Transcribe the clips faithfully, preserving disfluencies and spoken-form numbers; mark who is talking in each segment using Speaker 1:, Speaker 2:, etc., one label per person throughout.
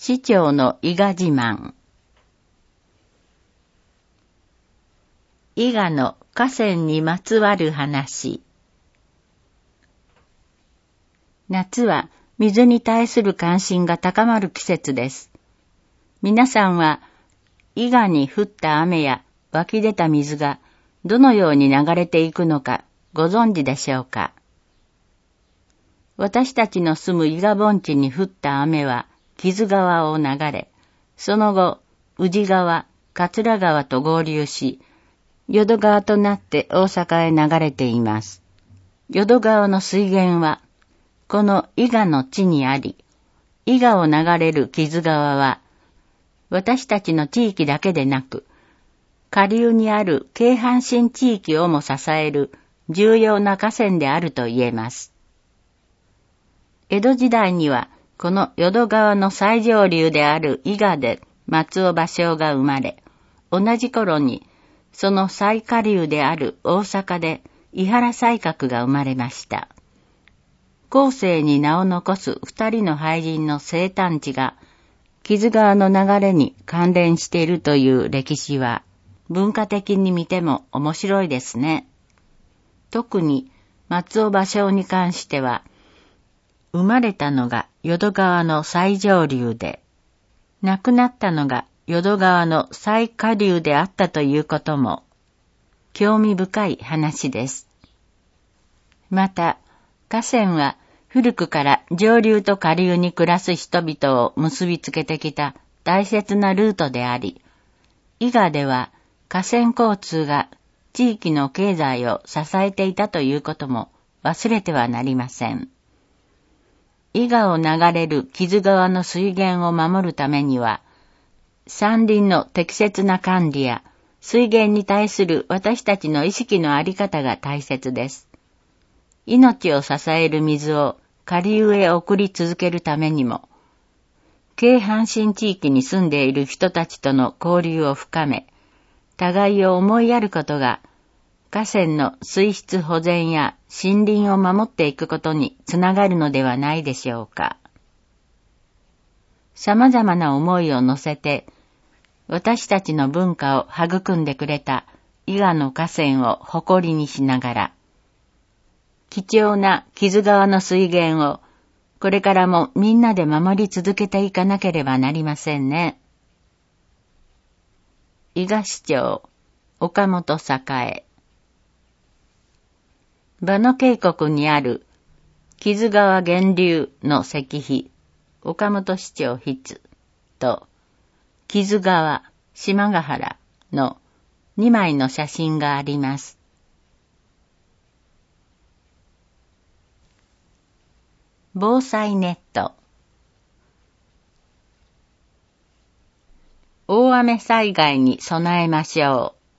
Speaker 1: 市長の伊賀自慢。伊賀の河川にまつわる話。夏は水に対する関心が高まる季節です。皆さんは伊賀に降った雨や湧き出た水がどのように流れていくのかご存知でしょうか。私たちの住む伊賀盆地に降った雨は木津川を流れ、その後、宇治川、桂川と合流し、淀川となって大阪へ流れています。淀川の水源は、この伊賀の地にあり、伊賀を流れる木津川は、私たちの地域だけでなく、下流にある京阪神地域をも支える重要な河川であると言えます。江戸時代には、この淀川の最上流である伊賀で松尾芭蕉が生まれ、同じ頃にその最下流である大阪で井原西鶴が生まれました。後世に名を残す二人の俳人の生誕地が木津川の流れに関連しているという歴史は文化的に見ても面白いですね。特に松尾芭蕉に関しては、生まれたのが淀川の最上流で、亡くなったのが淀川の最下流であったということも、興味深い話です。また、河川は古くから上流と下流に暮らす人々を結びつけてきた大切なルートであり、伊賀では河川交通が地域の経済を支えていたということも忘れてはなりません。伊賀を流れる木津川の水源を守るためには、山林の適切な管理や水源に対する私たちの意識のあり方が大切です。命を支える水を下流へ送り続けるためにも、京阪神地域に住んでいる人たちとの交流を深め、互いを思いやることが、河川の水質保全や森林を守っていくことにつながるのではないでしょうか。様々な思いを乗せて、私たちの文化を育んでくれた伊賀の河川を誇りにしながら、貴重な木津川の水源をこれからもみんなで守り続けていかなければなりませんね。伊賀市長、岡本栄。場野渓谷にある木津川源流の石碑、岡本市長筆と、木津川、島ヶ原のにまいの写真があります。防災ネット。大雨災害に備えましょう。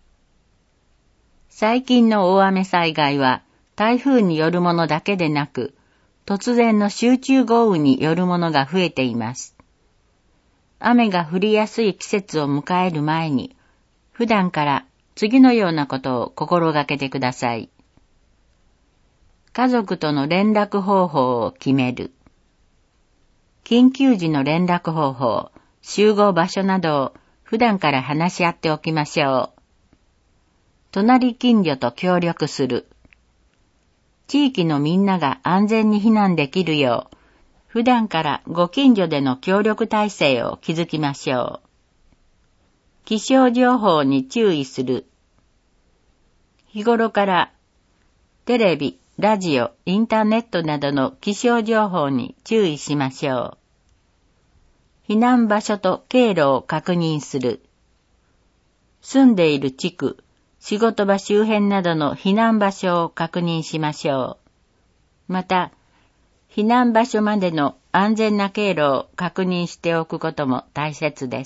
Speaker 1: 最近の大雨災害は台風によるものだけでなく、突然の集中豪雨によるものが増えています。雨が降りやすい季節を迎える前に、普段から次のようなことを心がけてください。家族との連絡方法を決める。緊急時の連絡方法、集合場所などを普段から話し合っておきましょう。隣近所と協力する。地域のみんなが安全に避難できるよう、普段からご近所での協力体制を築きましょう。気象情報に注意する。日頃からテレビ、ラジオ、インターネットなどの気象情報に注意しましょう。避難場所と経路を確認する。住んでいる地区、仕事場周辺などの避難場所を確認しましょう。また、避難場所までの安全な経路を確認しておくことも大切です。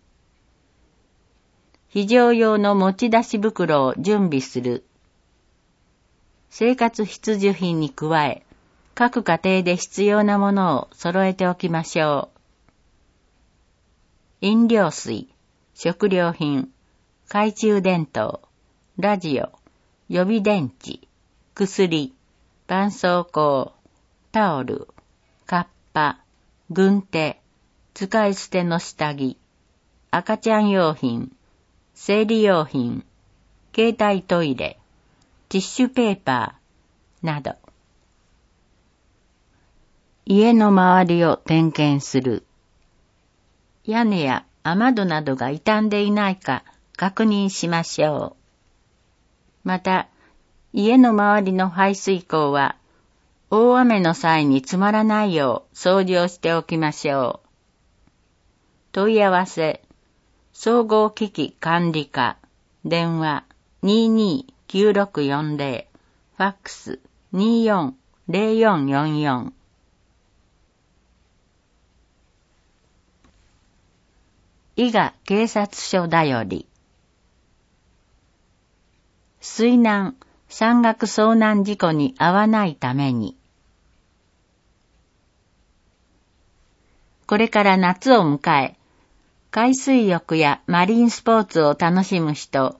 Speaker 1: 非常用の持ち出し袋を準備する。生活必需品に加え、各家庭で必要なものを揃えておきましょう。飲料水、食料品、懐中電灯、ラジオ、予備電池、薬、絆創膏、タオル、カッパ、軍手、 使い捨ての下着、赤ちゃん用品、生理用品、携帯トイレ、ティッシュペーパーなど。家の周りを点検する。屋根や雨戸などが傷んでいないか確認しましょう。また、家の周りの排水溝は大雨の際に詰まらないよう掃除をしておきましょう。問い合わせ、総合機器管理課、電話 にーにーきゅうろくよんぜろ、ファックス にーよんぜろよんよんよん。伊賀警察署だより。水難、山岳遭難事故に遭わないために。これから夏を迎え、海水浴やマリンスポーツを楽しむ人、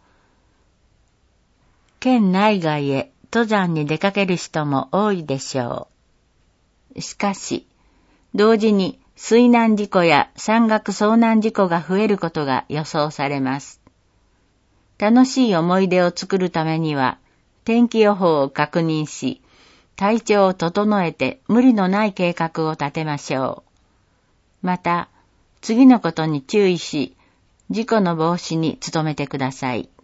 Speaker 1: 県内外へ登山に出かける人も多いでしょう。しかし、同時に水難事故や山岳遭難事故が増えることが予想されます。楽しい思い出を作るためには、天気予報を確認し、体調を整えて無理のない計画を立てましょう。また、次のことに注意し、事故の防止に努めてください。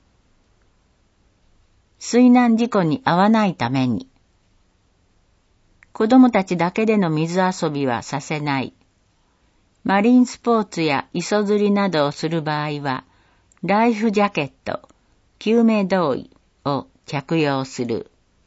Speaker 1: 水難事故に遭わないために。子供たちだけでの水遊びはさせない。マリンスポーツや磯釣りなどをする場合は、ライフジャケット、救命胴衣を着用する。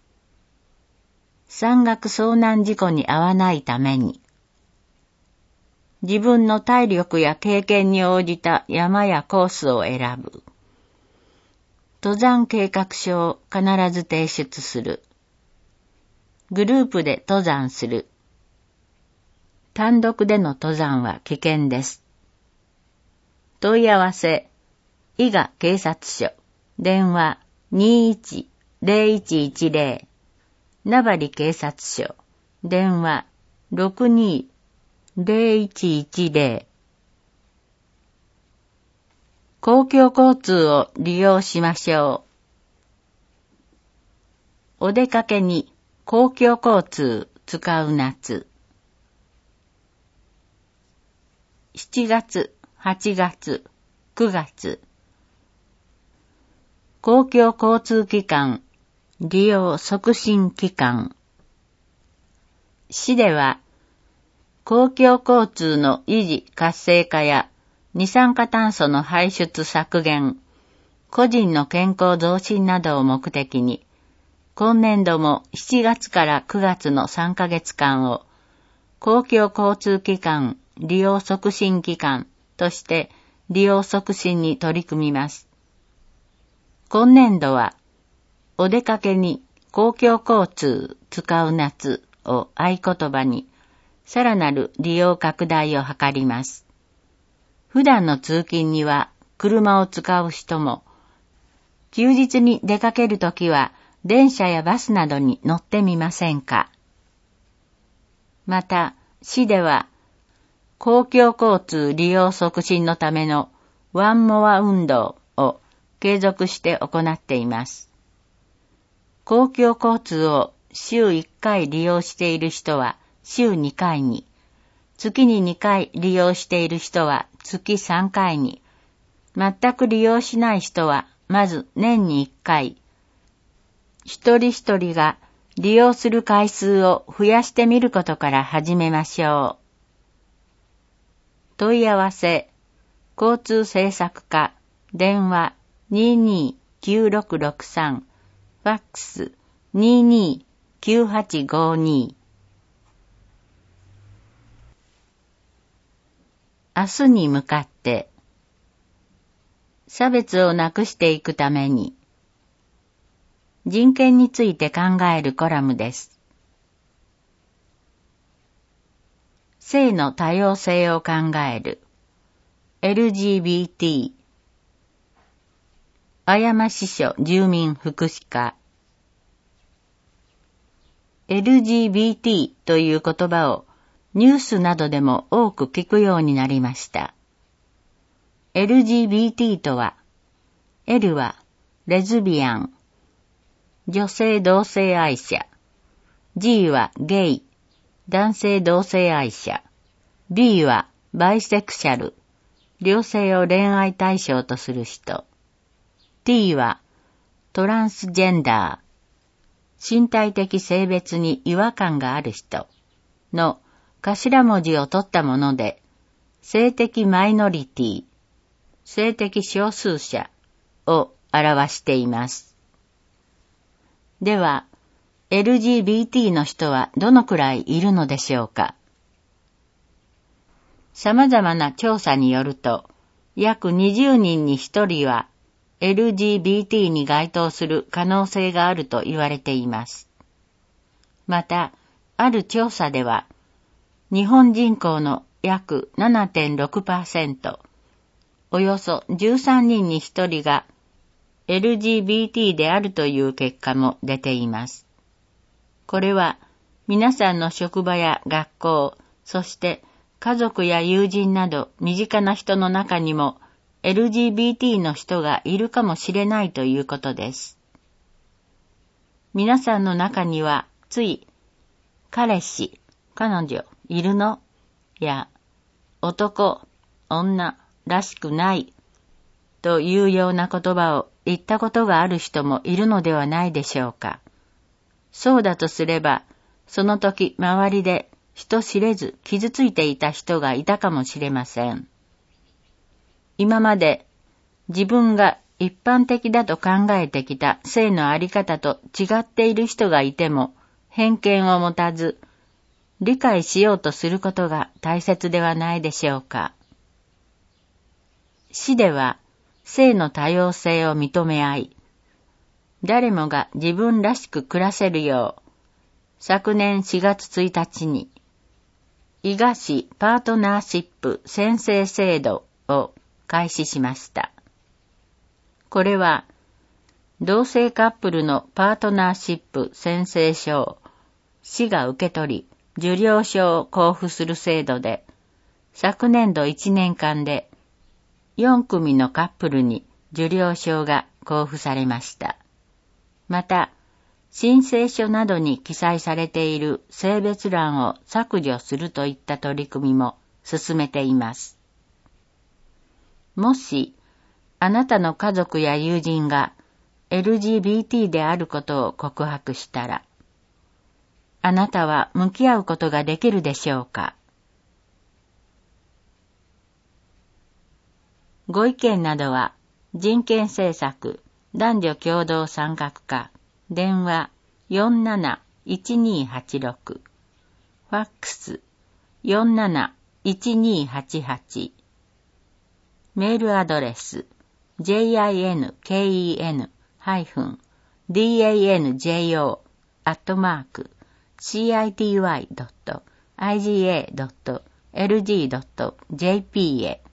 Speaker 1: 山岳遭難事故に遭わないために。自分の体力や経験に応じた山やコースを選ぶ。登山計画書を必ず提出する。グループで登山する。単独での登山は危険です。問い合わせ、伊賀警察署、電話 にーいちぜろいちいちぜろ、名張警察署、電話 ろくにーぜろいちいちぜろ。公共交通を利用しましょう。お出かけに公共交通使う夏。しちがつ、はちがつ、くがつ。公共交通機関利用促進期間。市では、公共交通の維持活性化や二酸化炭素の排出削減、個人の健康増進などを目的に、今年度もしちがつからくがつのさんかげつかんを公共交通機関利用促進期間として利用促進に取り組みます。今年度は、お出かけに公共交通使う夏を合言葉に、さらなる利用拡大を図ります。普段の通勤には車を使う人も、休日に出かけるときは電車やバスなどに乗ってみませんか。また、市では、公共交通利用促進のためのワンモア運動を継続して行っています。公共交通を週いっかい利用している人は週にかいに、月ににかい利用している人は月さんかいに、全く利用しない人はまず年にいっかい、一人一人が利用する回数を増やしてみることから始めましょう。問い合わせ、交通政策課、電話 にーにーきゅうろくろくさん、ファックス にーにーきゅうはちごに。明日に向かって、差別をなくしていくために、人権について考えるコラムです。性の多様性を考える エルジービーティー あやま支所住民福祉課。 エルジービーティー という言葉をニュースなどでも多く聞くようになりました。エルジービーティー とは、L はレズビアン、女性同性愛者、G はゲイ、男性同性愛者、B はバイセクシャル、両性を恋愛対象とする人、T はトランスジェンダー、身体的性別に違和感がある人の頭文字を取ったもので、性的マイノリティ、性的少数者を表しています。では、エルジービーティー の人はどのくらいいるのでしょうか。様々な調査によると、約にじゅうにんにひとりは エルジービーティー に該当する可能性があると言われています。また、ある調査では、日本人口の約 ななてんろくパーセント、およそじゅうさんにんにひとりが エルジービーティー であるという結果も出ています。これは皆さんの職場や学校、そして家族や友人など身近な人の中にも エルジービーティー の人がいるかもしれないということです。皆さんの中にはつい彼氏、彼女いるの？や男、女らしくないというような言葉を言ったことがある人もいるのではないでしょうか。そうだとすれば、その時周りで人知れず傷ついていた人がいたかもしれません。今まで自分が一般的だと考えてきた性のあり方と違っている人がいても偏見を持たず理解しようとすることが大切ではないでしょうか。詩では性の多様性を認め合い、誰もが自分らしく暮らせるよう、昨年しがつついたちに、伊賀市パートナーシップ宣誓制度を開始しました。これは、同性カップルのパートナーシップ宣誓書を市が受け取り、受領書を交付する制度で、昨年度いちねんかんでよんくみのカップルに受領証が交付されました。また、申請書などに記載されている性別欄を削除するといった取り組みも進めています。もし、あなたの家族や友人が エルジービーティー であることを告白したら、あなたは向き合うことができるでしょうか。ご意見などは、人権政策男女共同参画課電話 よんなないちにはちろく ファックス よんなないちにはちはち メールアドレス ジェイアイエヌケーイーエヌダンジョ アットマーク シーアイティーワイドットアイジーエードットエルジードットジェーピー へ